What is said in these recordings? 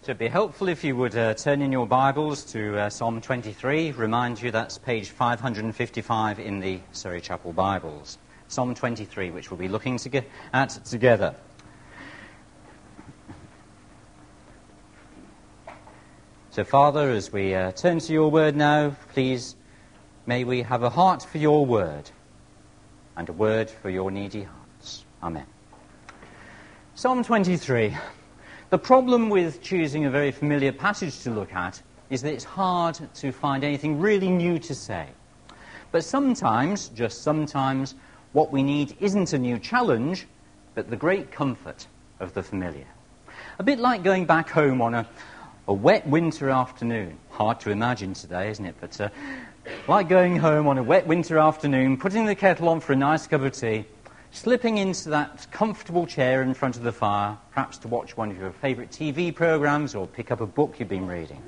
So it'd be helpful if you would turn in your Bibles to Psalm 23. Remind you that's page 555 in the Surrey Chapel Bibles. Psalm 23, which we'll be looking at together. So Father, as we turn to your word now, please may we have a heart for your word and a word for your needy hearts. Amen. Psalm 23. The problem with choosing a very familiar passage to look at is that it's hard to find anything really new to say. But sometimes, just sometimes, what we need isn't a new challenge, but the great comfort of the familiar. A bit like going back home on a wet winter afternoon. Hard to imagine today, isn't it? But like going home on a wet winter afternoon, putting the kettle on for a nice cup of tea, slipping into that comfortable chair in front of the fire, perhaps to watch one of your favourite TV programmes or pick up a book you've been reading.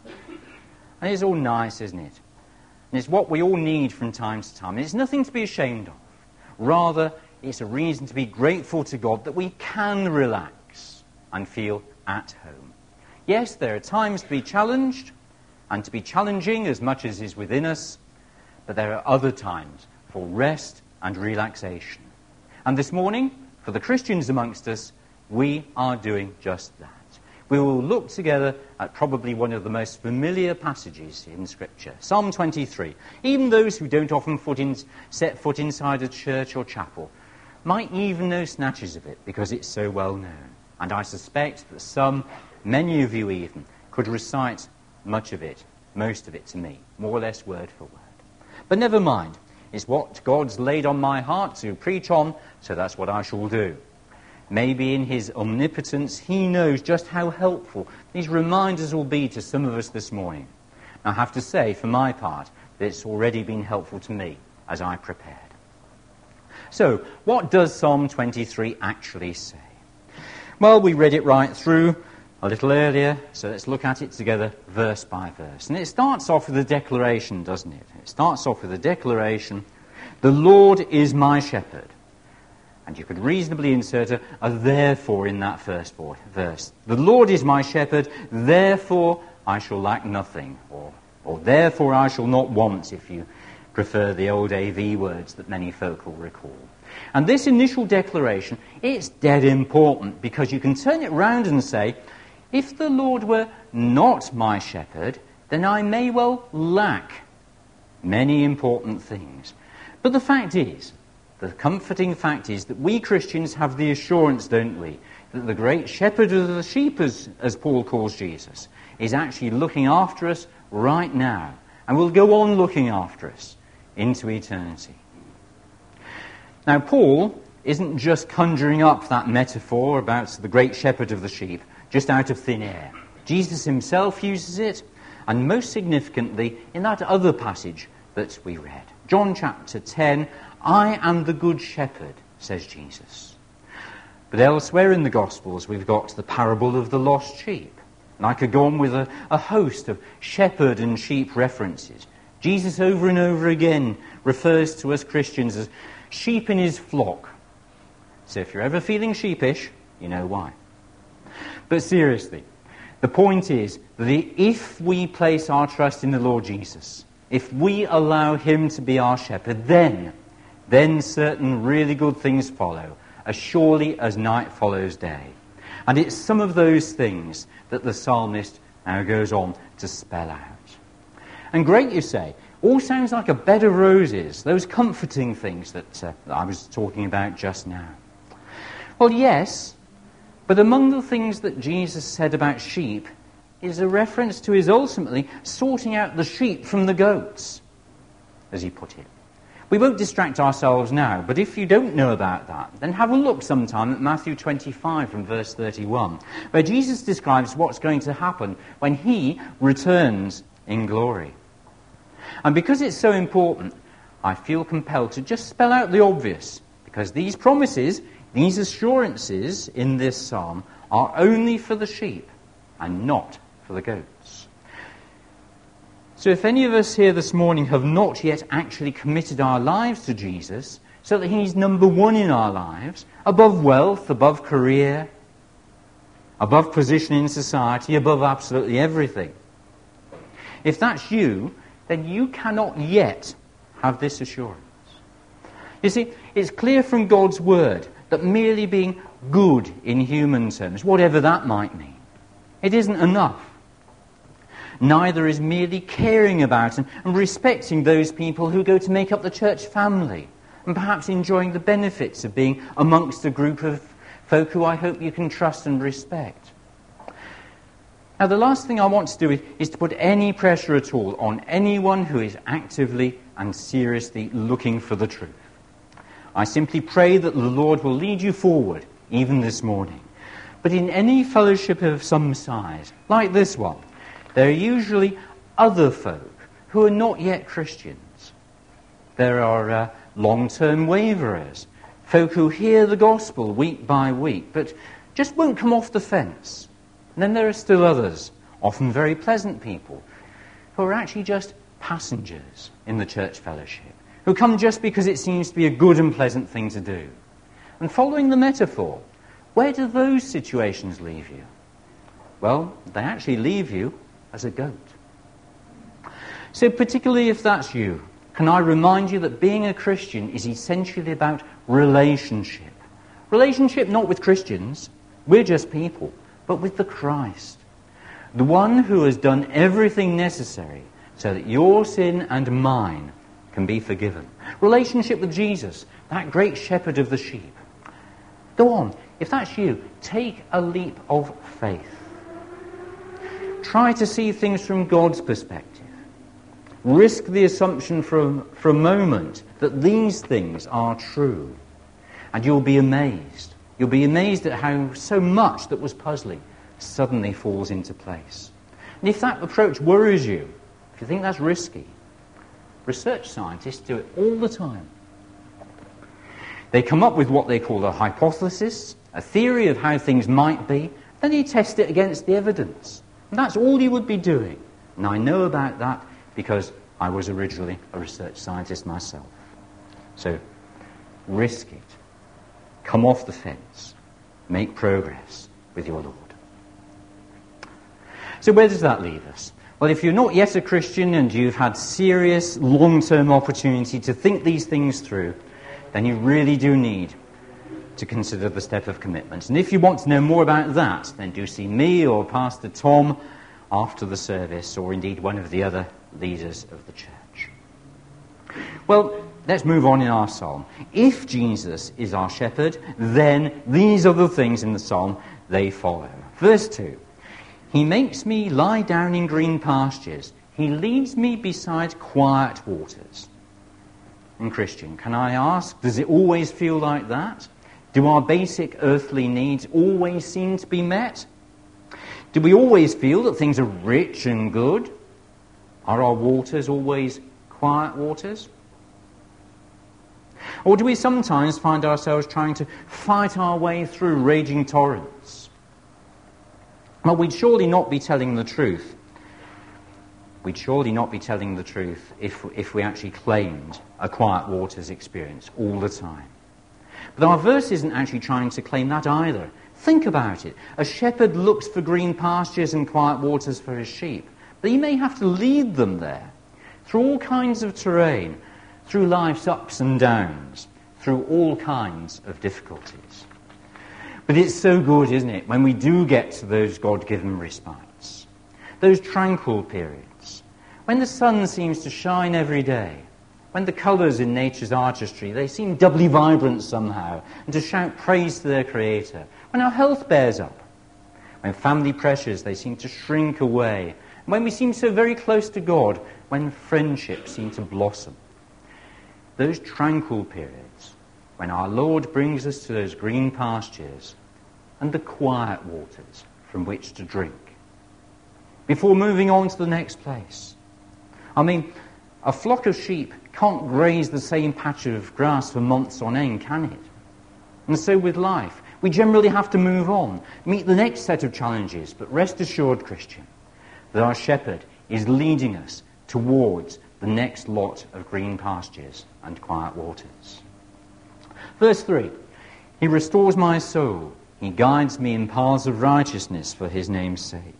And it's all nice, isn't it? And it's what we all need from time to time. And it's nothing to be ashamed of. Rather, it's a reason to be grateful to God that we can relax and feel at home. Yes, there are times to be challenged and to be challenging as much as is within us, but there are other times for rest and relaxation. And this morning, for the Christians amongst us, we are doing just that. We will look together at probably one of the most familiar passages in Scripture, Psalm 23. Even those who don't often set foot inside a church or chapel might even know snatches of it because it's so well known. And I suspect that many of you even, could recite much of it, most of it to me, more or less word for word. But never mind. It's what God's laid on my heart to preach on, so that's what I shall do. Maybe in his omnipotence, he knows just how helpful these reminders will be to some of us this morning. I have to say, for my part, that it's already been helpful to me as I prepared. So, what does Psalm 23 actually say? Well, we read it right through a little earlier, so let's look at it together verse by verse. And it starts off with a declaration, doesn't it? It starts off with a declaration, the Lord is my shepherd. And you could reasonably insert a therefore in that first verse. The Lord is my shepherd, therefore I shall lack nothing. Or therefore I shall not want, if you prefer the old AV words that many folk will recall. And this initial declaration, it's dead important, because you can turn it round and say, if the Lord were not my shepherd, then I may well lack many important things. But the fact is, the comforting fact is that we Christians have the assurance, don't we, that the great shepherd of the sheep, as Paul calls Jesus, is actually looking after us right now, and will go on looking after us into eternity. Now, Paul isn't just conjuring up that metaphor about the great shepherd of the sheep just out of thin air. Jesus himself uses it, and most significantly in that other passage that we read. John chapter 10, I am the good shepherd, says Jesus. But elsewhere in the Gospels we've got the parable of the lost sheep. And I could go on with a host of shepherd and sheep references. Jesus over and over again refers to us Christians as sheep in his flock. So if you're ever feeling sheepish, you know why. But seriously, the point is that if we place our trust in the Lord Jesus, if we allow him to be our shepherd, then certain really good things follow, as surely as night follows day. And it's some of those things that the psalmist now goes on to spell out. And great, you say, all sounds like a bed of roses, those comforting things that I was talking about just now. Well, yes, but among the things that Jesus said about sheep is a reference to his ultimately sorting out the sheep from the goats, as he put it. We won't distract ourselves now, but if you don't know about that, then have a look sometime at Matthew 25 from verse 31, where Jesus describes what's going to happen when he returns in glory. And because it's so important, I feel compelled to just spell out the obvious, because these promises, these assurances in this psalm are only for the sheep and not for the goats. So if any of us here this morning have not yet actually committed our lives to Jesus, so that he's number one in our lives, above wealth, above career, above position in society, above absolutely everything. If that's you, then you cannot yet have this assurance. You see, it's clear from God's word that merely being good in human terms, whatever that might mean, it isn't enough. Neither is merely caring about and respecting those people who go to make up the church family, and perhaps enjoying the benefits of being amongst a group of folk who I hope you can trust and respect. Now, the last thing I want to do is to put any pressure at all on anyone who is actively and seriously looking for the truth. I simply pray that the Lord will lead you forward, even this morning. But in any fellowship of some size, like this one, there are usually other folk who are not yet Christians. There are long-term waverers, folk who hear the gospel week by week, but just won't come off the fence. And then there are still others, often very pleasant people, who are actually just passengers in the church fellowship, who come just because it seems to be a good and pleasant thing to do. And following the metaphor, where do those situations leave you? Well, they actually leave you as a goat. So particularly if that's you, can I remind you that being a Christian is essentially about relationship. Relationship not with Christians, we're just people, but with the Christ, the one who has done everything necessary so that your sin and mine can be forgiven. Relationship with Jesus, that great shepherd of the sheep. Go on, if that's you, take a leap of faith. Try to see things from God's perspective. Risk the assumption for a moment that these things are true. And you'll be amazed. You'll be amazed at how so much that was puzzling suddenly falls into place. And if that approach worries you, if you think that's risky, research scientists do it all the time. They come up with what they call a hypothesis, a theory of how things might be, then you test it against the evidence. And that's all you would be doing. And I know about that because I was originally a research scientist myself. So, risk it. Come off the fence. Make progress with your Lord. So where does that leave us? Well, if you're not yet a Christian and you've had serious long-term opportunity to think these things through, then you really do need to consider the step of commitment. And if you want to know more about that, then do see me or Pastor Tom after the service, or indeed one of the other leaders of the church. Well, let's move on in our psalm. If Jesus is our shepherd, then these are the things in the psalm they follow. Verse 2, He makes me lie down in green pastures. He leads me beside quiet waters. And Christian, can I ask, does it always feel like that? Do our basic earthly needs always seem to be met? Do we always feel that things are rich and good? Are our waters always quiet waters? Or do we sometimes find ourselves trying to fight our way through raging torrents? Well, we'd surely not be telling the truth. We'd surely not be telling the truth if we actually claimed a quiet waters experience all the time. But our verse isn't actually trying to claim that either. Think about it. A shepherd looks for green pastures and quiet waters for his sheep. But he may have to lead them there, through all kinds of terrain, through life's ups and downs, through all kinds of difficulties. But it's so good, isn't it, when we do get to those God-given respites, those tranquil periods, when the sun seems to shine every day, when the colours in nature's artistry, they seem doubly vibrant somehow, and to shout praise to their Creator, when our health bears up, when family pressures, they seem to shrink away, and when we seem so very close to God, when friendships seem to blossom. Those tranquil periods, when our Lord brings us to those green pastures and the quiet waters from which to drink, before moving on to the next place. I mean, a flock of sheep can't graze the same patch of grass for months on end, can it? And so with life, we generally have to move on, meet the next set of challenges, but rest assured, Christian, that our shepherd is leading us towards the next lot of green pastures and quiet waters. Verse 3, He restores my soul. He guides me in paths of righteousness for his name's sake.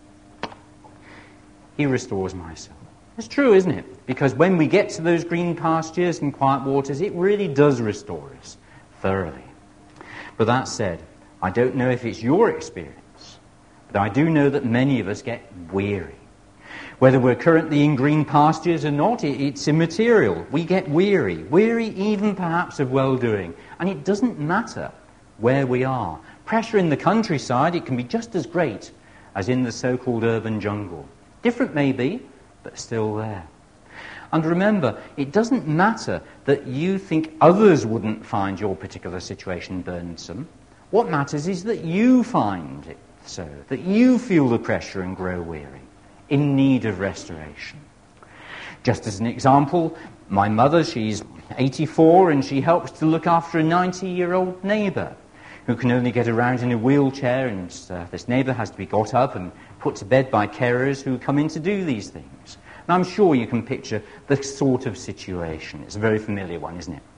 He restores my soul. It's true, isn't it? Because when we get to those green pastures and quiet waters, it really does restore us thoroughly. But that said, I don't know if it's your experience, but I do know that many of us get weary. Whether we're currently in green pastures or not, it's immaterial. We get weary even perhaps of well-doing. And it doesn't matter where we are. Pressure in the countryside, it can be just as great as in the so-called urban jungle. Different maybe, but still there. And remember, it doesn't matter that you think others wouldn't find your particular situation burdensome. What matters is that you find it so, that you feel the pressure and grow weary, in need of restoration. Just as an example, my mother, she's 84 and she helps to look after a 90-year-old neighbour who can only get around in a wheelchair, and this neighbour has to be got up and put to bed by carers who come in to do these things. And I'm sure you can picture the sort of situation. It's a very familiar one, isn't it?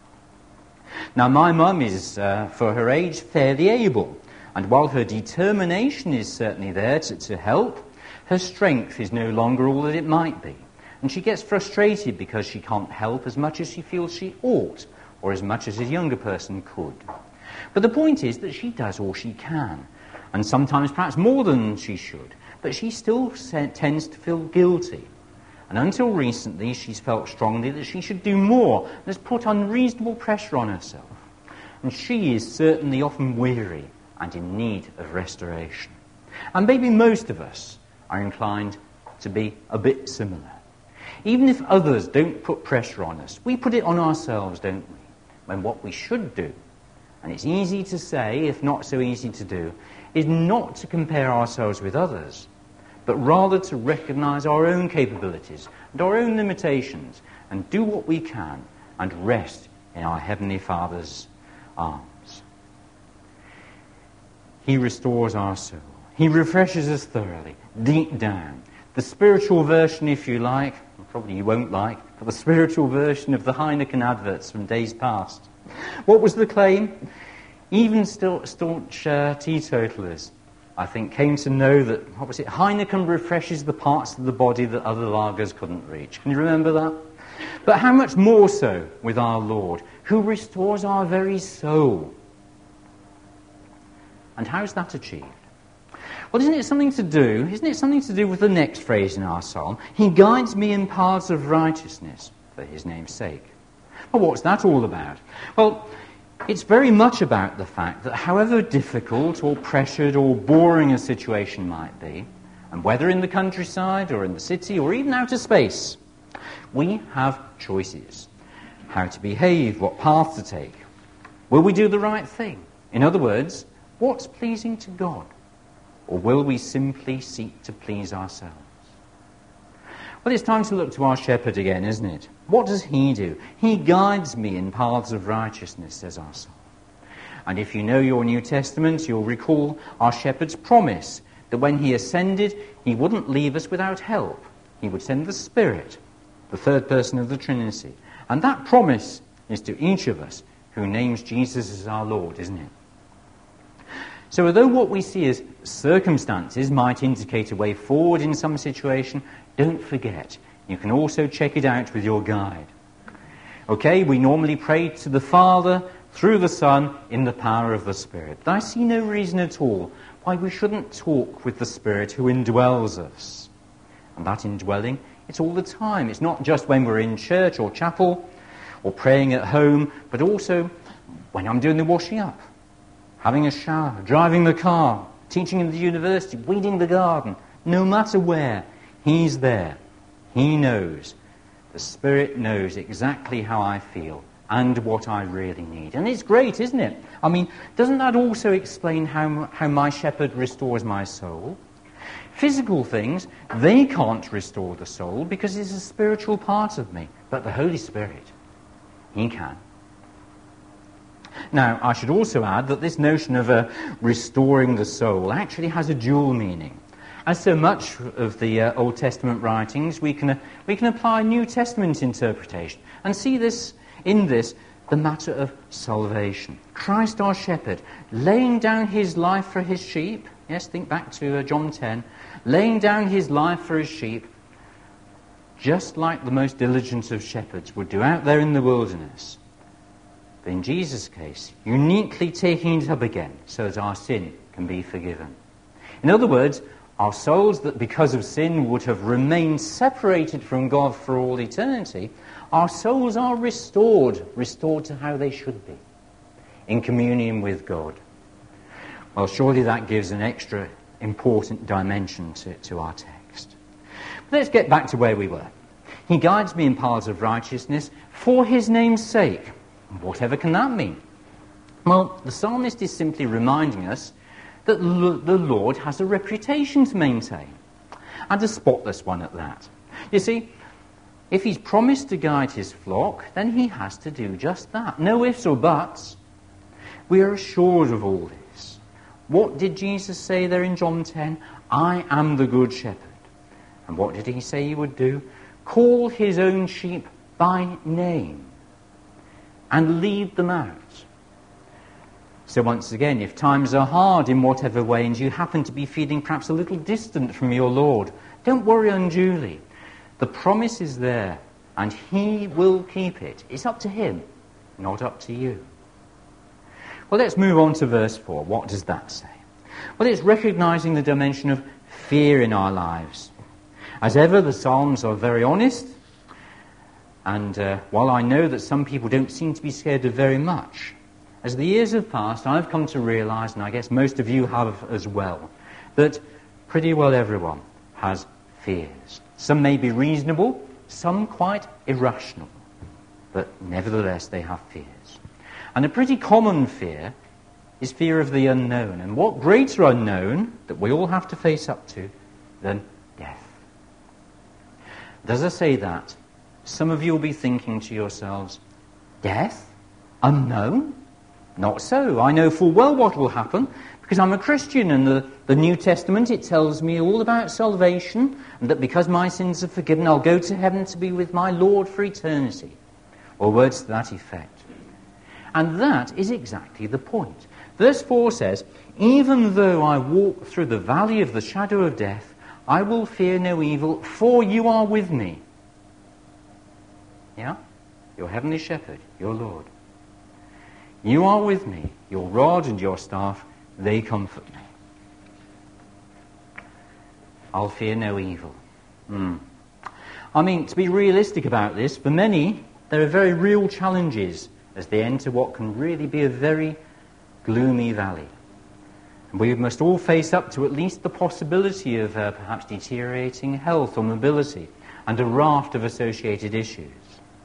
Now, my mum is, for her age, fairly able, and while her determination is certainly there to help, her strength is no longer all that it might be. And she gets frustrated because she can't help as much as she feels she ought, or as much as a younger person could. But the point is that she does all she can, and sometimes perhaps more than she should, but she still tends to feel guilty. And until recently, she's felt strongly that she should do more, and has put unreasonable pressure on herself. And she is certainly often weary and in need of restoration. And maybe most of us are inclined to be a bit similar. Even if others don't put pressure on us, we put it on ourselves, don't we? When what we should do, and it's easy to say, if not so easy to do, is not to compare ourselves with others, but rather to recognize our own capabilities and our own limitations and do what we can and rest in our Heavenly Father's arms. He restores our soul. He refreshes us thoroughly, deep down. The spiritual version, if you like, probably you won't like, but the spiritual version of the Heineken adverts from days past. What was the claim? Even staunch teetotalers, I think, came to know that, what was it, Heineken refreshes the parts of the body that other lagers couldn't reach. Can you remember that? But how much more so with our Lord, who restores our very soul. And how is that achieved? Well, isn't it something to do with the next phrase in our psalm? He guides me in paths of righteousness for his name's sake. Well, what's that all about? Well, it's very much about the fact that however difficult or pressured or boring a situation might be, and whether in the countryside or in the city or even outer space, we have choices. How to behave, what path to take. Will we do the right thing? In other words, what's pleasing to God? Or will we simply seek to please ourselves? Well, it's time to look to our shepherd again, isn't it? What does he do? He guides me in paths of righteousness, says our psalm. And if you know your New Testament, you'll recall our shepherd's promise that when he ascended, he wouldn't leave us without help. He would send the Spirit, the third person of the Trinity. And that promise is to each of us who names Jesus as our Lord, isn't it? So although what we see as circumstances might indicate a way forward in some situation, don't forget, you can also check it out with your guide. Okay, we normally pray to the Father through the Son in the power of the Spirit. But I see no reason at all why we shouldn't talk with the Spirit who indwells us. And that indwelling, it's all the time. It's not just when we're in church or chapel or praying at home, but also when I'm doing the washing up, having a shower, driving the car, teaching in the university, weeding the garden. No matter where, he's there. He knows. The Spirit knows exactly how I feel and what I really need. And it's great, isn't it? I mean, doesn't that also explain how my shepherd restores my soul? Physical things, they can't restore the soul because it's a spiritual part of me. But the Holy Spirit, he can. Now, I should also add that this notion of restoring the soul actually has a dual meaning. As so much of the Old Testament writings, we can apply New Testament interpretation and see this the matter of salvation. Christ our shepherd, laying down his life for his sheep. Yes, think back to John 10. Laying down his life for his sheep, just like the most diligent of shepherds would do out there in the wilderness. But in Jesus' case, uniquely taking it up again so that our sin can be forgiven. In other words, our souls that because of sin would have remained separated from God for all eternity, our souls are restored to how they should be, in communion with God. Well, surely that gives an extra important dimension to our text. But let's get back to where we were. He guides me in paths of righteousness for his name's sake. Whatever can that mean? Well, the psalmist is simply reminding us that the Lord has a reputation to maintain, and a spotless one at that. You see, if he's promised to guide his flock, then he has to do just that. No ifs or buts. We are assured of all this. What did Jesus say there in John 10? I am the good shepherd. And what did he say he would do? Call his own sheep by name and lead them out. So once again, if times are hard in whatever way and you happen to be feeling perhaps a little distant from your Lord, don't worry unduly. The promise is there, and he will keep it. It's up to him, not up to you. Well, let's move on to verse 4. What does that say? Well, it's recognizing the dimension of fear in our lives. As ever, the Psalms are very honest, and while I know that some people don't seem to be scared of very much, as the years have passed, I've come to realize, and I guess most of you have as well, that pretty well everyone has fears. Some may be reasonable, some quite irrational, but nevertheless they have fears. And a pretty common fear is fear of the unknown. And what greater unknown that we all have to face up to than death? And as I say that, some of you will be thinking to yourselves, death? Unknown? Not so. I know full well what will happen, because I'm a Christian, and the New Testament, it tells me all about salvation, and that because my sins are forgiven, I'll go to heaven to be with my Lord for eternity. Or words to that effect. And that is exactly the point. Verse 4 says, even though I walk through the valley of the shadow of death, I will fear no evil, for you are with me. Yeah? Your heavenly shepherd, your Lord. You are with me, your rod and your staff, they comfort me. I'll fear no evil. I mean, to be realistic about this, for many, there are very real challenges as they enter what can really be a very gloomy valley. And we must all face up to at least the possibility of perhaps deteriorating health or mobility and a raft of associated issues.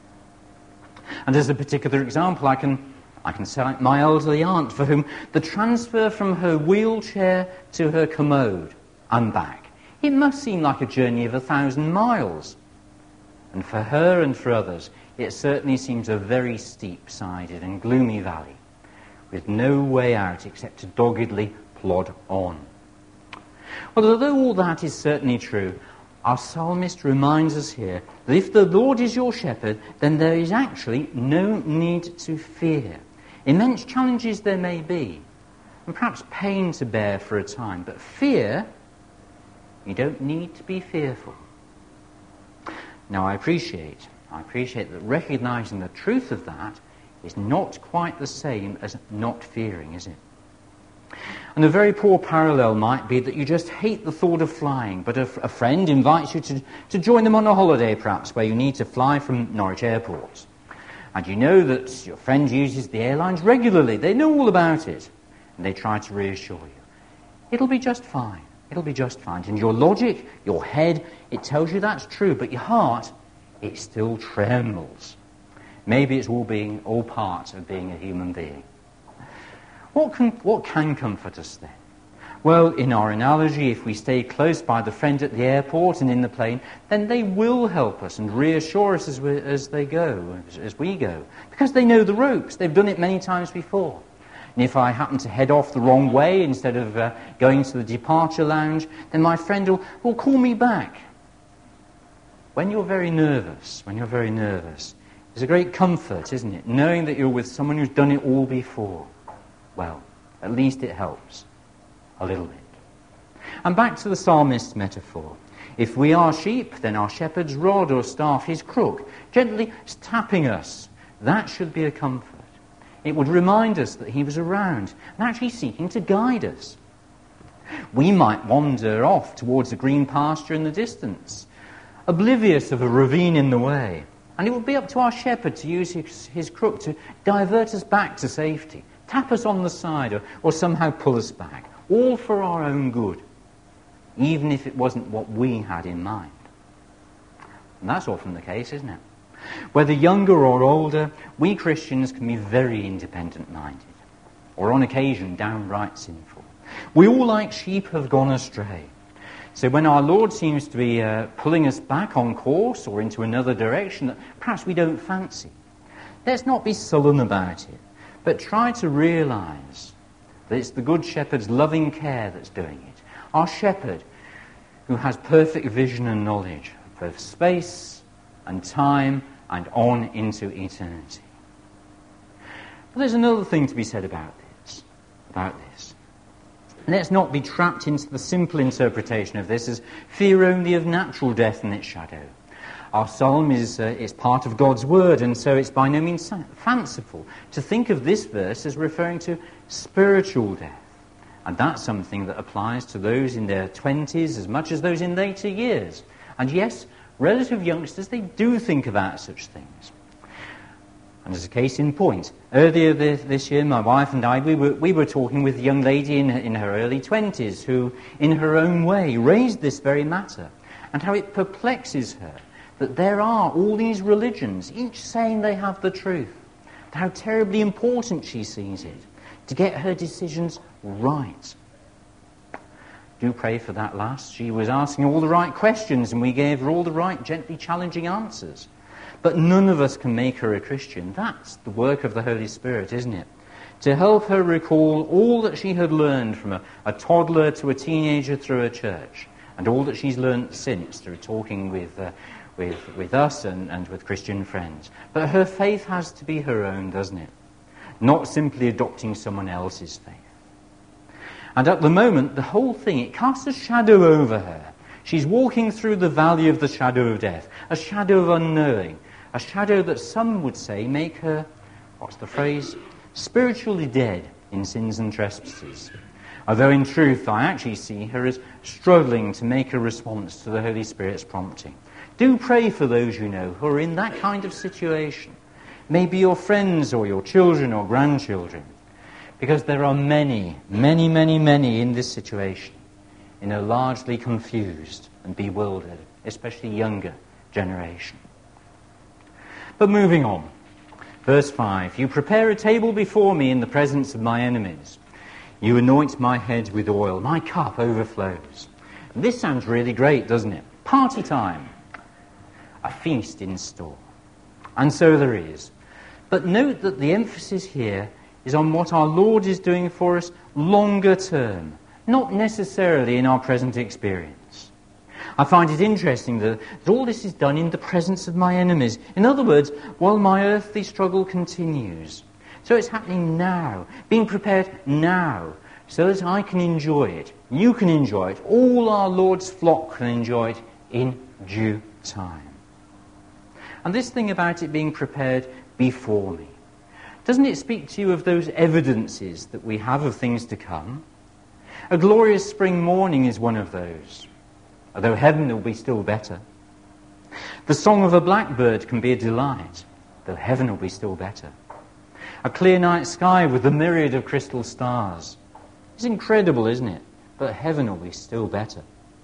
And as a particular example, I can cite my elderly aunt, for whom the transfer from her wheelchair to her commode and back, it must seem like a journey of 1,000 miles. And for her and for others, it certainly seems a very steep-sided and gloomy valley, with no way out except to doggedly plod on. Well, although all that is certainly true, our psalmist reminds us here that if the Lord is your shepherd, then there is actually no need to fear. Immense challenges there may be, and perhaps pain to bear for a time, but fear, you don't need to be fearful. Now, I appreciate that recognizing the truth of that is not quite the same as not fearing, is it? And a very poor parallel might be that you just hate the thought of flying, but a friend invites you to join them on a holiday, perhaps, where you need to fly from Norwich Airport. And you know that your friend uses the airlines regularly. They know all about it. And they try to reassure you. It'll be just fine. It'll be just fine. And your logic, your head, it tells you that's true. But your heart, it still trembles. Maybe it's all part of being a human being. What can comfort us then? Well, in our analogy, if we stay close by the friend at the airport and in the plane, then they will help us and reassure us as we go, because they know the ropes. They've done it many times before. And if I happen to head off the wrong way instead of going to the departure lounge, then my friend will call me back. When you're very nervous, there's It's a great comfort, isn't it? Knowing that you're with someone who's done it all before. Well, at least it helps a little bit. And back to the psalmist's metaphor. If we are sheep, then our shepherd's rod or staff, his crook, gently tapping us, that should be a comfort. It would remind us that he was around and actually seeking to guide us. We might wander off towards a green pasture in the distance, oblivious of a ravine in the way, and it would be up to our shepherd to use his crook to divert us back to safety, tap us on the side, or somehow pull us back, all for our own good, even if it wasn't what we had in mind. And that's often the case, isn't it? Whether younger or older, we Christians can be very independent-minded, or on occasion downright sinful. We all, like sheep, have gone astray. So when our Lord seems to be pulling us back on course or into another direction that perhaps we don't fancy, let's not be sullen about it, but try to realize that it's the Good Shepherd's loving care that's doing it. Our shepherd, who has perfect vision and knowledge of both space and time and on into eternity. But there's another thing to be said about this. Let's not be trapped into the simple interpretation of this as fear only of natural death and its shadow. Our psalm is part of God's word, and so it's by no means fanciful to think of this verse as referring to spiritual death. And that's something that applies to those in their 20s as much as those in later years. And yes, relative youngsters, they do think about such things. And as a case in point, earlier this year, my wife and I, we were talking with a young lady in her early 20s who, in her own way, raised this very matter, and how it perplexes her that there are all these religions, each saying they have the truth, how terribly important she sees it to get her decisions right. Do pray for that lass. She was asking all the right questions and we gave her all the right, gently challenging answers. But none of us can make her a Christian. That's the work of the Holy Spirit, isn't it? To help her recall all that she had learned from a toddler to a teenager through a church, and all that she's learned since through talking with us and with Christian friends. But her faith has to be her own, doesn't it? Not simply adopting someone else's faith. And at the moment, the whole thing, it casts a shadow over her. She's walking through the valley of the shadow of death, a shadow of unknowing, a shadow that some would say make her, what's the phrase, spiritually dead in sins and trespasses. Although in truth, I actually see her as struggling to make a response to the Holy Spirit's prompting. Do pray for those you know who are in that kind of situation. Maybe your friends or your children or grandchildren. Because there are many, many, many, many in this situation, in a largely confused and bewildered, especially younger generation. But moving on. Verse 5, you prepare a table before me in the presence of my enemies. You anoint my head with oil. My cup overflows. And this sounds really great, doesn't it? Party time. A feast in store. And so there is. But note that the emphasis here is on what our Lord is doing for us longer term, not necessarily in our present experience. I find it interesting that all this is done in the presence of my enemies. In other words, while my earthly struggle continues. So it's happening now, being prepared now, so that I can enjoy it, you can enjoy it, all our Lord's flock can enjoy it in due time. And this thing about it being prepared before me, doesn't it speak to you of those evidences that we have of things to come? A glorious spring morning is one of those, although heaven will be still better. The song of a blackbird can be a delight, though heaven will be still better. A clear night sky with a myriad of crystal stars. It's incredible, isn't it? But heaven will be still better.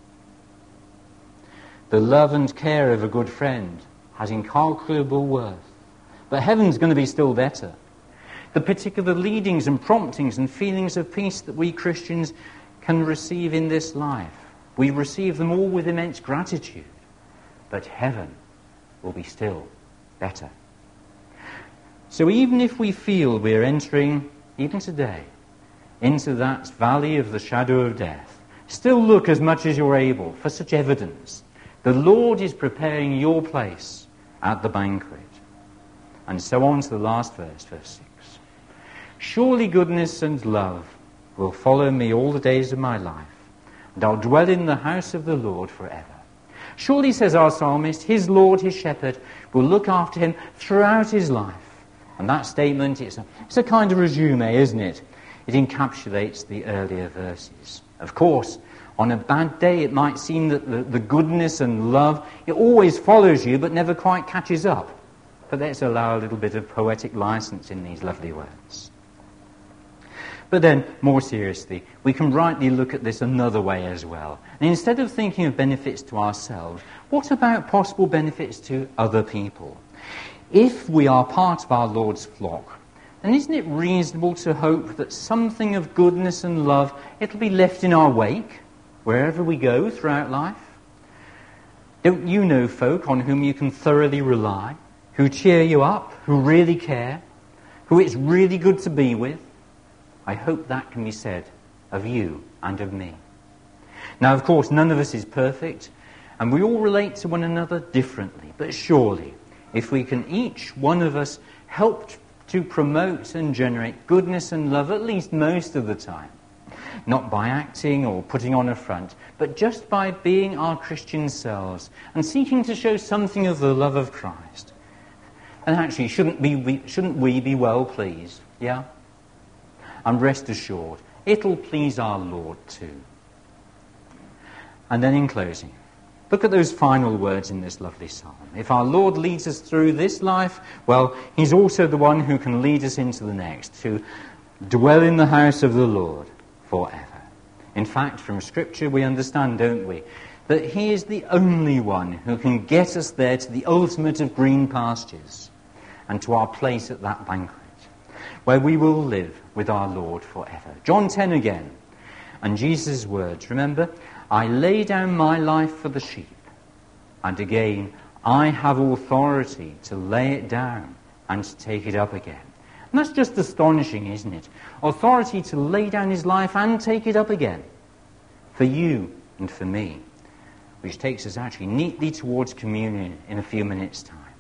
The love and care of a good friend has incalculable worth, but heaven's going to be still better. The particular leadings and promptings and feelings of peace that we Christians can receive in this life, we receive them all with immense gratitude, but heaven will be still better. So even if we feel we're entering, even today, into that valley of the shadow of death, still look as much as you're able for such evidence. The Lord is preparing your place at the banquet. And so on to the last verse, verse 6. Surely goodness and love will follow me all the days of my life, and I'll dwell in the house of the Lord forever. Surely, says our psalmist, his Lord, his shepherd, will look after him throughout his life. And that statement, it's a kind of resume, isn't it? It encapsulates the earlier verses. Of course, on a bad day, it might seem that the goodness and love, it always follows you, but never quite catches up. But let's allow a little bit of poetic license in these lovely words. But then, more seriously, we can rightly look at this another way as well. And instead of thinking of benefits to ourselves, what about possible benefits to other people? If we are part of our Lord's flock, then isn't it reasonable to hope that something of goodness and love, it'll be left in our wake, wherever we go throughout life? Don't you know folk on whom you can thoroughly rely, who cheer you up, who really care, who it's really good to be with? I hope that can be said of you and of me. Now, of course, none of us is perfect, and we all relate to one another differently. But surely, if we can each one of us help to promote and generate goodness and love at least most of the time, not by acting or putting on a front, but just by being our Christian selves and seeking to show something of the love of Christ, and actually, shouldn't we be well pleased? Yeah? And rest assured, it'll please our Lord too. And then in closing, look at those final words in this lovely psalm. If our Lord leads us through this life, well, he's also the one who can lead us into the next, to dwell in the house of the Lord forever. In fact, from Scripture we understand, don't we, that he is the only one who can get us there to the ultimate of green pastures and to our place at that banquet, where we will live with our Lord forever. John 10 again, and Jesus' words, remember, I lay down my life for the sheep, and again, I have authority to lay it down and to take it up again. And that's just astonishing, isn't it? Authority to lay down his life and take it up again, for you and for me, which takes us actually neatly towards communion in a few minutes' time.